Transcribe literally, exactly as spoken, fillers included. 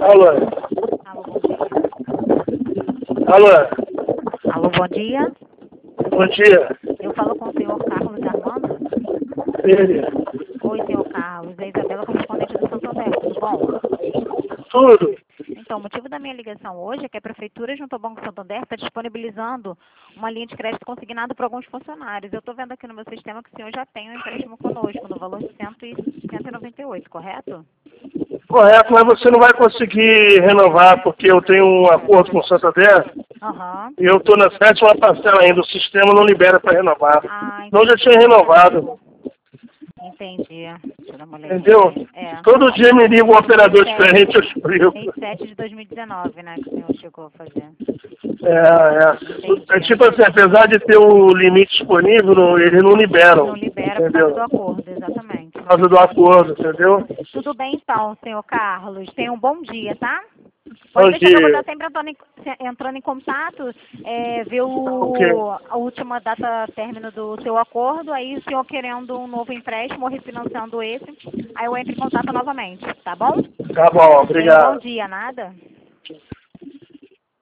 Alô? Alô, bom dia. Alô? Alô, bom dia. Bom dia. Eu falo com o senhor Carlos Armando. Ele. Oi, senhor Carlos. É a Isabela, correspondente do Santander. Tudo bom? Tudo. Então, o motivo da minha ligação hoje é que a Prefeitura, junto ao Banco Santander, está disponibilizando uma linha de crédito consignado para alguns funcionários. Eu estou vendo aqui no meu sistema que o senhor já tem um empréstimo conosco, no valor de cento e noventa e oito, correto? Correto, mas você não vai conseguir renovar porque eu tenho um acordo com o Santander Aham. e eu estou na sétima parcela ainda. O sistema não libera para renovar. Ah, Não, já entendi. tinha renovado. Entendi. Deixa eu dar uma olhadinha Entendeu? aqui. É. Todo dia me liga um operador vinte e sete, diferente, eu explico. vinte e sete de dois mil e dezenove, né, que o senhor chegou a fazer. É, é. É Entendi. tipo assim, apesar de ter o limite disponível, não- eles não liberam. Não libera por causa Entendeu? do acordo, exatamente. Por causa do acordo, entendeu? Tudo bem então, senhor Carlos. Tenha um bom dia, tá? Pode Bom deixar que eu vou estar dia. sempre entrando em, se- entrando em contato, é, ver Ok. o, a última data término do seu acordo, aí o senhor querendo um novo empréstimo ou refinanciando esse, aí eu entro em contato novamente, tá bom? Tá bom, Tenha um bom obrigado. dia, nada?